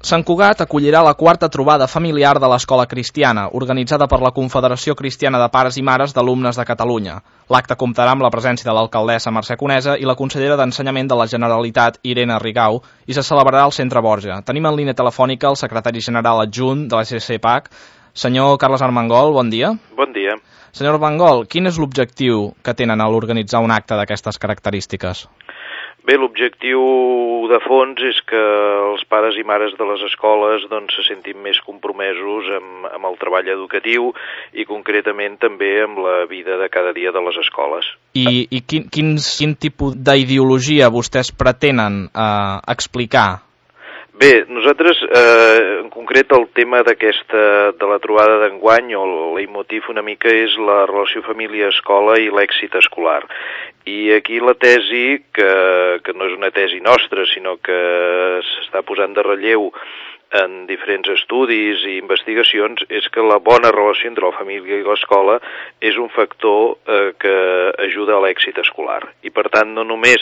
Sant Cugat acollirà la quarta trobada familiar de l'Escola Cristiana, organitzada per la Confederació Cristiana de Pares i Mares d'Alumnes de Catalunya. L'acte comptarà amb la presència de l'alcaldessa Mercè Conesa i la consellera d'Ensenyament de la Generalitat, Irene Rigau, i se celebrarà al Centre Borja. Tenim en línia telefònica el secretari general adjunt de la CCPAC, senyor Carles Armengol, bon dia. Bon dia. Senyor Armengol, quin és l'objectiu que tenen a l'organitzar un acte d'aquestes característiques? Bé, l'objectiu de fons és que els pares i mares de les escoles se sentin més compromesos amb el treball educatiu i concretament també amb la vida de cada dia de les escoles. I quin tipus d'ideologia vostès pretenen explicar? Bé, nosaltres, en concret, el tema de la trobada d'enguany, o el leitmotiv una mica és la relació família-escola i l'èxit escolar. I aquí la tesi, que no és una tesi nostra, sinó que s'està posant de relleu en diferents estudis i investigacions, és que la bona relació entre la família i l'escola és un factor que ajuda a l'èxit escolar. I per tant, no només,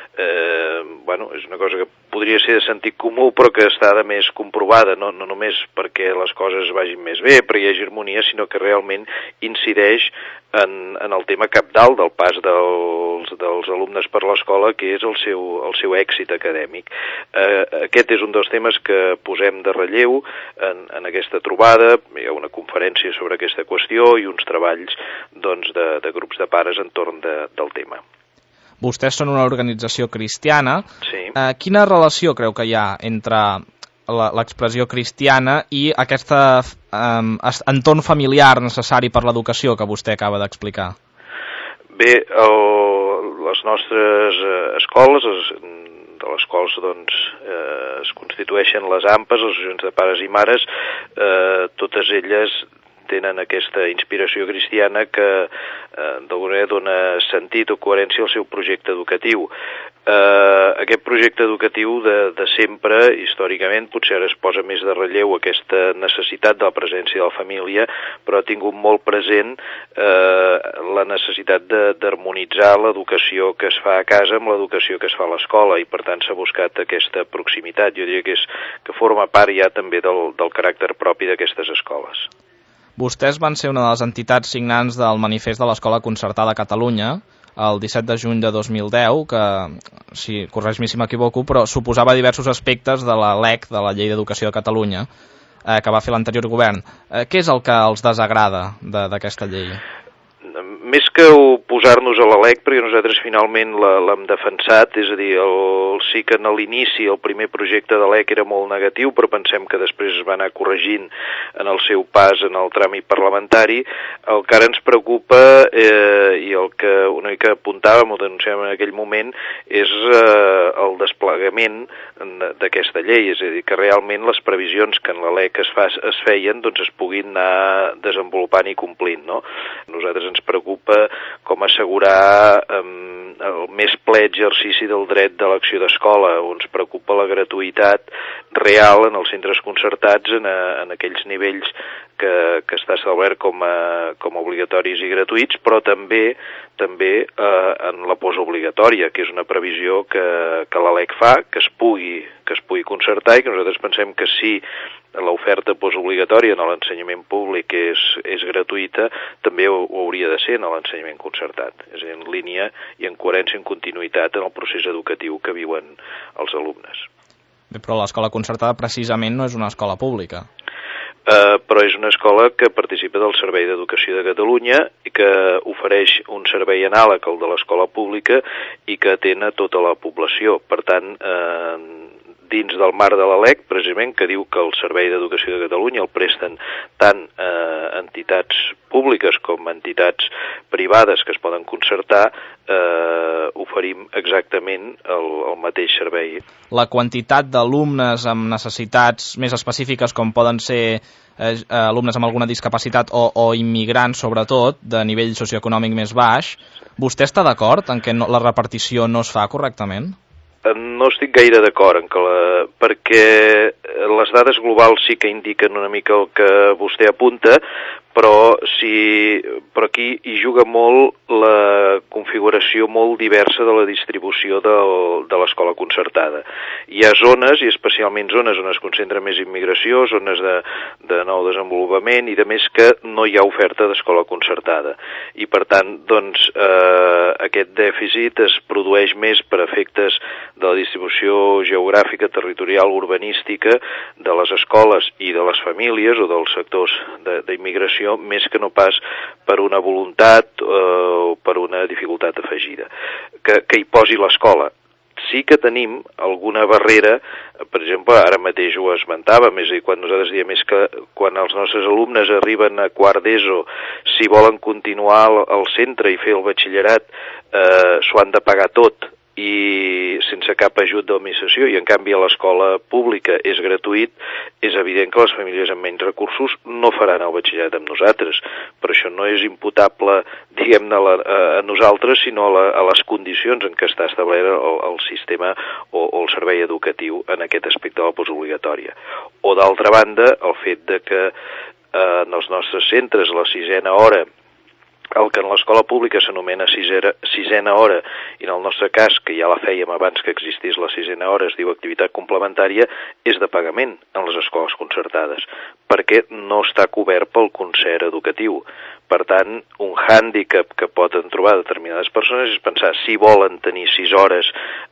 és una cosa que podria ser de sentit comú, però que està de més comprovada, no només perquè les coses vagin més bé, perquè hi hagi harmonia, sinó que realment incideix en el tema cabdal del pas dels alumnes per l'escola, que és el seu èxit acadèmic. Aquest és un dels temes que posem de relleu en aquesta trobada. Hi ha una conferència sobre aquesta qüestió i uns treballs de grups de pares entorn del tema. Vostès són una organització cristiana. Sí. Quina relació creu que hi ha entre l'expressió cristiana i aquest entorn familiar necessari per l'educació que vostè acaba d'explicar? Bé, les nostres escoles, de les quals es constitueixen les AMPAs, les associacions de pares i mares, totes elles tenen aquesta inspiració cristiana que d'alguna manera dona sentit o coherència al seu projecte educatiu. Aquest projecte educatiu de sempre, històricament, potser ara es posa més de relleu aquesta necessitat de la presència de la família, però ha tingut molt present la necessitat d'harmonitzar l'educació que es fa a casa amb l'educació que es fa a l'escola, i per tant s'ha buscat aquesta proximitat. Jo diria que forma part ja també del caràcter propi d'aquestes escoles. Vostès van ser una de les entitats signants del manifest de l'Escola Concertada a Catalunya el 17 de juny de 2010, que, corregeix-me si m'equivoco, però suposava diversos aspectes de la LEC, de la Llei d'Educació de Catalunya, que va fer l'anterior govern. Què és el que els desagrada d'aquesta llei? Més que oposar-nos a la LEC, perquè nosaltres finalment l'hem defensat, és a dir, sí que a l'inici el primer projecte de LEC era molt negatiu, però pensem que després es va anar corregint en el seu pas en el tràmit parlamentari. El que ara ens preocupa, i el que una mica apuntàvem o denunciàvem en aquell moment, és el desplegament d'aquesta llei, és a dir, que realment les previsions que en la LEC es feien es puguin anar desenvolupant i complint, no? Nosaltres ens preocupa com assegurar el més ple exercici del dret d'elecció d'escola, on ens preocupa la gratuïtat real en els centres concertats en aquells nivells que està establert com a obligatoris i gratuïts, però també en la postobligatòria, que és una previsió que la LEC fa, que es pugui concertar, i que nosaltres pensem que si l'oferta postobligatòria en l'ensenyament públic és gratuïta, també ho hauria de ser en l'ensenyament concertat, és a dir, en línia i en coherència, en continuïtat en el procés educatiu que viuen els alumnes. Bé, però l'escola concertada precisament no és una escola pública. Però és una escola que participa del Servei d'Educació de Catalunya i que ofereix un servei anàleg al de l'escola pública i que atén a tota la població. Per tant, dins del marc de la LEC, precisament, que diu que el Servei d'Educació de Catalunya el presten tant entitats públiques com entitats privades que es poden concertar, oferim exactament el mateix servei. La quantitat d'alumnes amb necessitats més específiques, com poden ser alumnes amb alguna discapacitat o immigrants, sobretot, de nivell socioeconòmic més baix, vostè està d'acord en que la repartició no es fa correctament? No estic gaire d'acord perquè les dades globals sí que indiquen una mica el que vostè apunta, però aquí hi juga molt la configuració molt diversa de la distribució de l'escola concertada. Hi ha zones, i especialment zones on es concentra més immigració, zones de nou desenvolupament i de més que no hi ha oferta d'escola concertada. I per tant, doncs, aquest dèficit es produeix més per efectes de la distribució geogràfica, territorial, urbanística de les escoles i de les famílies o dels sectors d'immigració, més que no pas per una voluntat o per una dificultat afegida. Que hi posi l'escola. Sí que tenim alguna barrera, per exemple, ara mateix ho esmentàvem, és a dir, quan nosaltres diem és que quan els nostres alumnes arriben a quart d'ESO, si volen continuar al centre i fer el batxillerat, s'ho han de pagar tot i sense cap ajut d'administració, i en canvi a l'escola pública és gratuït, és evident que les famílies amb menys recursos no faran el batxillerat amb nosaltres. Però això no és imputable, diguem-ne, a nosaltres, sinó a les condicions en què està establert el sistema o el servei educatiu en aquest aspecte de la postobligatòria. O d'altra banda, el fet de que en els nostres centres la sisena hora, el que en l'escola pública s'anomena sisena hora, i en el nostre cas, que ja la fèiem abans que existís la sisena hora, es diu activitat complementària, és de pagament en les escoles concertades, perquè no està cobert pel concert educatiu. Per tant, un hàndicap que poden trobar determinades persones és pensar si volen tenir 6 hores,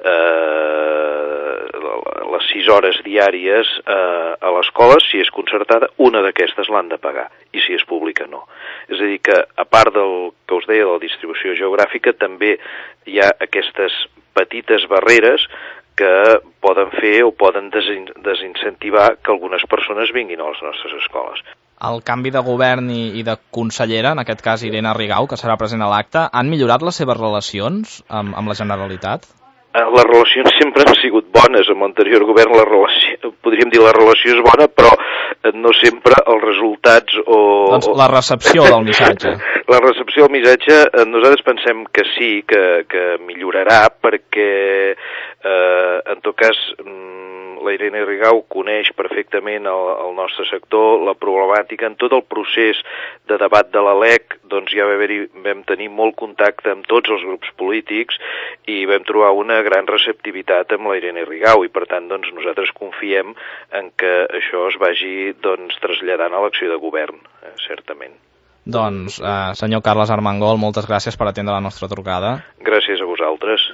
les 6 hores diàries a l'escola, si és concertada, una d'aquestes l'han de pagar, i si és pública no. És a dir que, a part del que us deia de la distribució geogràfica, també hi ha aquestes petites barreres que poden fer o poden desincentivar que algunes persones vinguin a les nostres escoles. El canvi de govern i de consellera, en aquest cas Irene Rigau, que serà present a l'acte, han millorat les seves relacions amb la Generalitat? Les relacions sempre han sigut bones. Amb l'anterior govern podríem dir la relació és bona, però no sempre els resultats o... Doncs la recepció del missatge. La recepció del missatge, nosaltres pensem que sí, que millorarà, perquè en tot cas la Irene Rigau coneix perfectament el nostre sector, la problemàtica. En tot el procés de debat de la LEC, doncs ja vam tenir molt contacte amb tots els grups polítics i vam trobar una gran receptivitat amb la Irene Rigau, i per tant doncs, nosaltres confiem en que això es vagi traslladant a l'acció de govern, certament. Doncs, senyor Carles Armengol, moltes gràcies per atendre la nostra trucada. Gràcies a vosaltres.